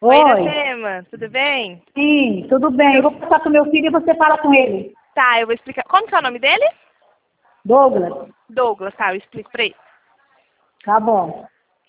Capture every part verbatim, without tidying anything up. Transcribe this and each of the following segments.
Oi, Oi. Iracema, tudo bem? Sim, tudo bem. Eu vou passar pro meu filho e você fala com ele. Tá, eu vou explicar. Como que é o nome dele? Douglas. Douglas, tá, eu explico pra ele. Tá bom.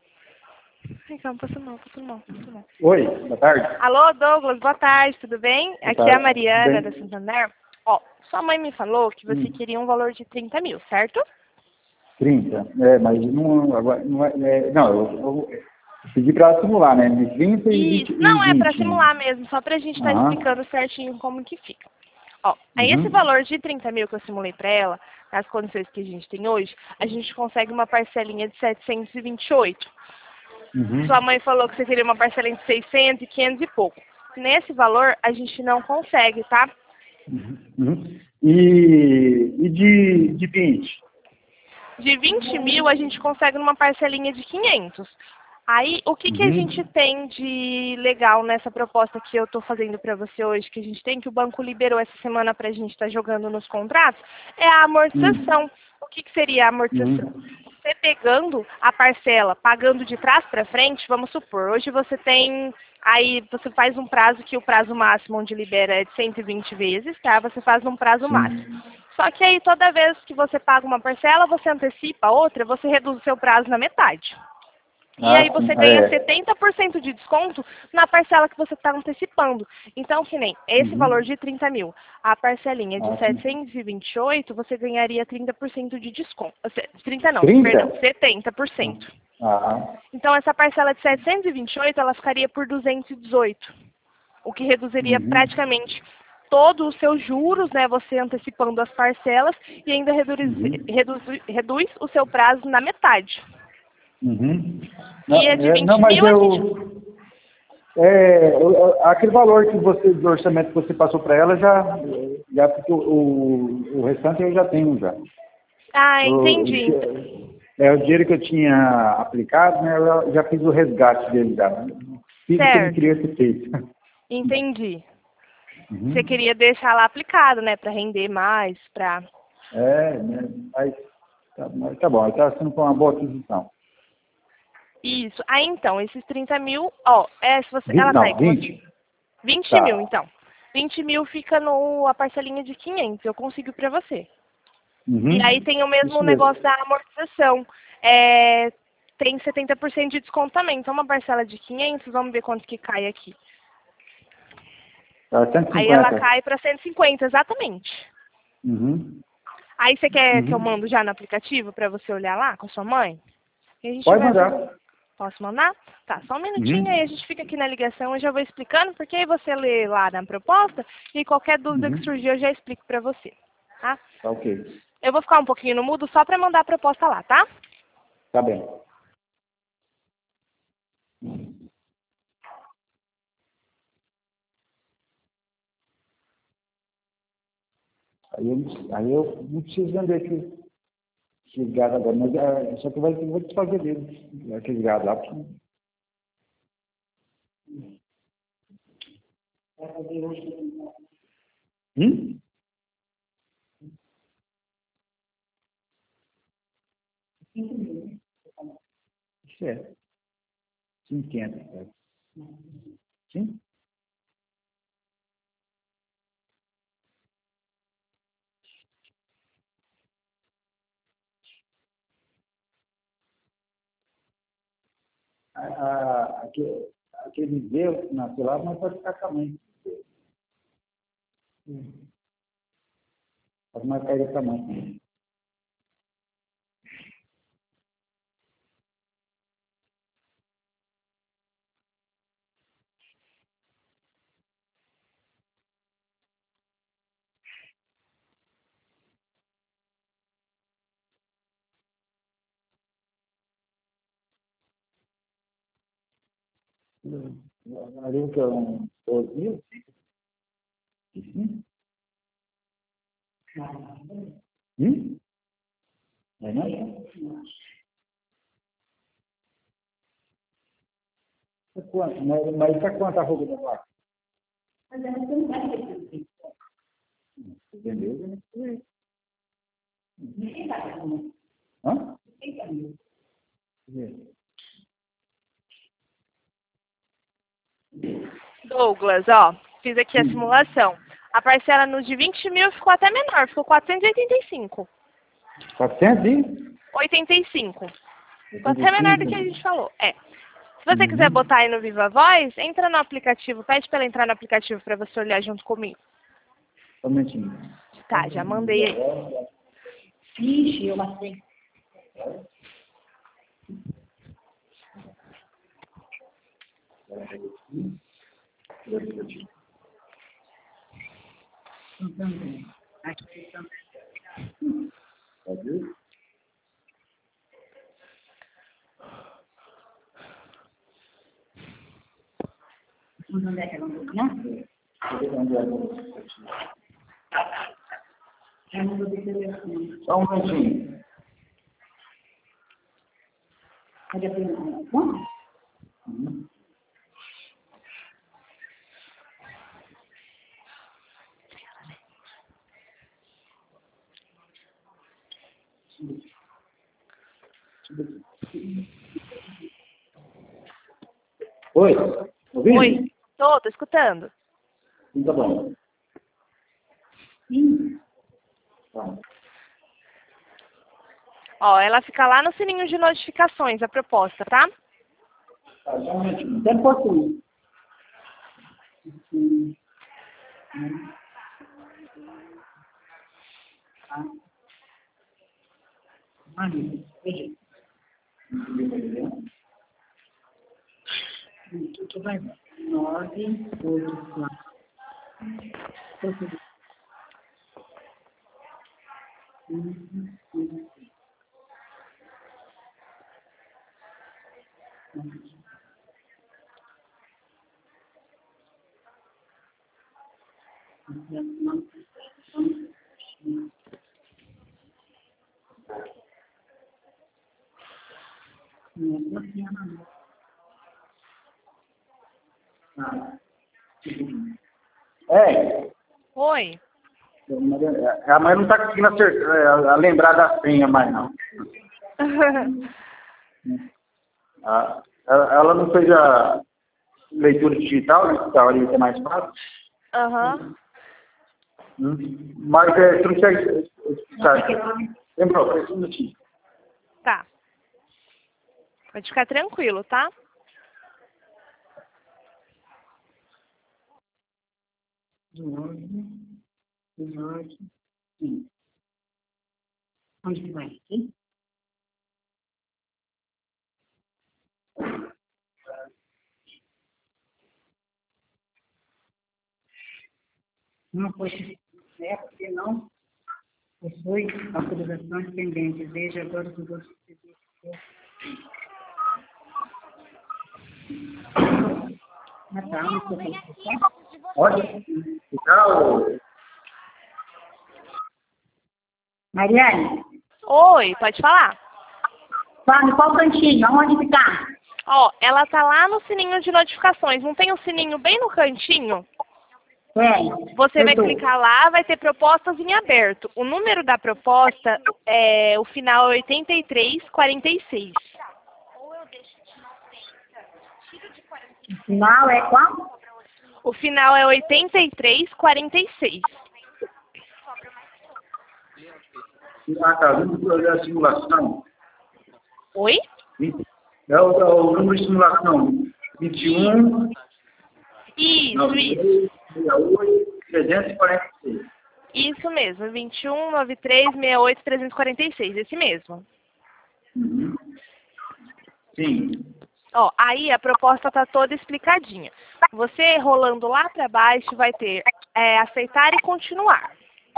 Ai, calma, passou mal, passou mal, passou mal. Oi, boa tarde. Alô, Douglas, boa tarde, tudo bem? Boa Aqui é a tarde, Mariana, tudo da bem? Santander. Ó, sua mãe me falou que você Hum. queria um valor de trinta mil, certo? trinta. É, mas não, agora, não, é, é, não eu, eu pedi para simular, né? De trinta e vinte. Isso, E não é pra vinte. simular mesmo, só pra gente estar Aham. explicando certinho como que fica. Ó, aí esse Uhum. valor de trinta mil que eu simulei pra ela, nas condições que a gente tem hoje, a gente consegue uma parcelinha de setecentos e vinte e oito. Uhum. Sua mãe falou que você queria uma parcela entre seiscentos e quinhentos e pouco. Nesse valor, a gente não consegue, tá? Uhum. Uhum. E, e de, de vinte? De vinte mil, a gente consegue numa parcelinha de quinhentos. Aí, o que, que a gente Uhum. tem de legal nessa proposta que eu estou fazendo para você hoje, que a gente tem, que o banco liberou essa semana para a gente estar jogando nos contratos, é a amortização. Uhum. O que, que seria a amortização? Uhum. Você pegando a parcela, pagando de trás para frente, vamos supor, hoje você tem, aí você faz um prazo que o prazo máximo onde libera é de cento e vinte vezes, tá? Você faz num prazo máximo. Sim. Só que aí toda vez que você paga uma parcela, você antecipa a outra, você reduz o seu prazo na metade. E aí Ah, sim. você ganha É. setenta por cento de desconto na parcela que você está antecipando. Então, que nem esse valor Uhum. de trinta mil, a parcelinha de Ah, sim. setecentos e vinte e oito, você ganharia trinta por cento de desconto. trinta não, trinta? perdão, setenta por cento. Ah. Então, essa parcela de setecentos e vinte e oito, ela ficaria por duzentos e dezoito, o que reduziria Uhum. praticamente todos os seus juros, né, você antecipando as parcelas, e ainda reduz, Uhum. reduz, reduz o seu prazo na metade. Uhum. E Não, a de é, não, vinte mas mil, a gente... eu, é, eu- aquele valor que você, do orçamento que você passou para ela, já, já porque o, o, o restante eu já tenho já. Ah, O, o, entendi. di- é, o dinheiro que eu tinha aplicado, né, eu já fiz o resgate dele já. Fiz o que eu não Certo, queria ter feito. entendi. Você Uhum. queria deixar lá aplicado, né, para render mais, para... É, né, mas tá, mas tá bom, está sendo uma boa aquisição. Isso. Aí, então, esses trinta mil, ó, é, se você... vinte, ela tá aí não, com você. vinte. vinte mil, Tá. então. vinte mil fica no, a parcelinha de quinhentos, eu consigo para você. E aí Uhum. tem o mesmo Isso negócio mesmo. da amortização. É, tem setenta por cento de desconto também. Então, uma parcela de quinhentos, vamos ver quanto que cai aqui. Tá, cento e Aí ela cinquenta. cai para cento e cinquenta, exatamente. Uhum. Aí você quer que eu Uhum. mando já no aplicativo para você olhar lá com a sua mãe? E a gente Pode vai fazer... mandar. Posso mandar? Tá, só um minutinho, aí a Uhum. gente fica aqui na ligação, eu já vou explicando, porque aí você lê lá na proposta e qualquer dúvida que Uhum. surgir eu já explico para você, tá? Tá ok. Eu vou ficar um pouquinho no mudo só para mandar a proposta lá, tá? Tá bem. Aí eu, não- aí eu não preciso vender aquele, aquele gado agora, mas é, só que vai, eu vou desfazer dele, aquele gado lá. Porque... Hum? Isso é. cinquenta. É. Sim? A, a, aquele, aquele Deus que nasceu lá, mas pode ficar com a mãe. Pode marcar ele com a mãe. Ali que é um doze mil? Sim. Hum? É não? É quanto? Mas, mas está quanto a roupa da vaca? Entendeu? Né? Hã? É. Douglas, ó, fiz aqui a simulação. A parcela no de vinte mil ficou até menor, ficou quatrocentos e oitenta e cinco. quatrocentos e? oitenta e cinco. Ficou até menor do que a gente falou. É. Se você quiser botar aí no Viva Voz, entra no aplicativo, pede para ela entrar no aplicativo para você olhar junto comigo. Um momentinho. Tá, já mandei aí. Ixi, eu matei. Aqui também. Pode? Onde é que ela mandou, né? Eu não vou descer assim. Só um momentinho. Cadê a primeira? Bom? Uhum. Oi, ouvindo? Oi, tô, tô escutando. Sim, tá bom. Sim. Tá. Ó, ela fica lá no sininho de notificações, a proposta, tá? Tá, só um momentinho. Até um pouquinho. Sim. Tá. Maravilha. Veja. Aqui que vai dar. Nove, oito, quatro. É, Oi. a mãe não está conseguindo acertar, é, a lembrar da senha mais não. Ah, ela, ela não fez a leitura digital, né? Que estava ali que é mais fácil. Aham. Hum. Mas é, você não consegue explicar. Lembrou, faz um minutinho. Tá. Pode ficar tranquilo, tá? Nove, nove, sim. Onde que vai? Aqui? Não foi certo, porque não possui autorizações pendentes. Veja agora os outros serviços. Ah, tá. Não sei o que é. Pode ficar ou... Mariane, Oi, pode falar? fala, qual cantinho? Aonde que tá? Ó, ela tá lá no sininho de notificações. Não tem um sininho bem no cantinho? Tem. Você Eu vai tô. clicar lá, vai ter propostas em aberto. O número da proposta, é, o final é oitenta e três quarenta e seis. O final é qual? O final é oitenta e três quarenta e seis. Ah, tá, o número da simulação. Oi? É o, é o número de simulação. vinte e um, Isso, noventa isso. e três, sessenta e oito, trezentos e quarenta e seis. Isso mesmo, vinte e um, noventa e três, sessenta e oito, trezentos e quarenta e seis, esse mesmo. Uhum. Sim. Ó, aí a proposta tá toda explicadinha. Você rolando lá para baixo vai ter é, aceitar e continuar.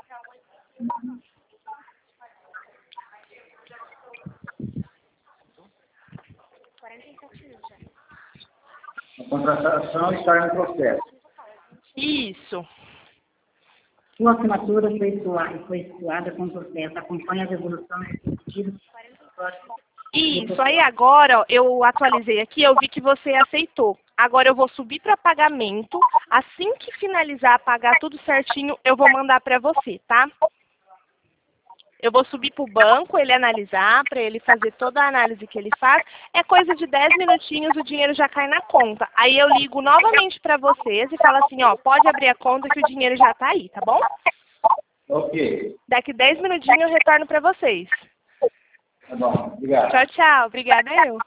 A contratação está em processo. Isso. Sua assinatura foi estuada, foi estuada com processo. Acompanhe as evoluções repetidas. Isso, aí agora ó, eu atualizei aqui, eu vi que você aceitou. Agora eu vou subir para pagamento. Assim que finalizar, pagar tudo certinho, eu vou mandar para você, tá? Eu vou subir para o banco, ele analisar, para ele fazer toda a análise que ele faz. É coisa de dez minutinhos, o dinheiro já cai na conta. Aí eu ligo novamente para vocês e falo assim, ó, pode abrir a conta que o dinheiro já está aí, tá bom? Ok. Daqui dez minutinhos eu retorno para vocês. Tá bom, obrigado. Tchau, tchau. Obrigada eu.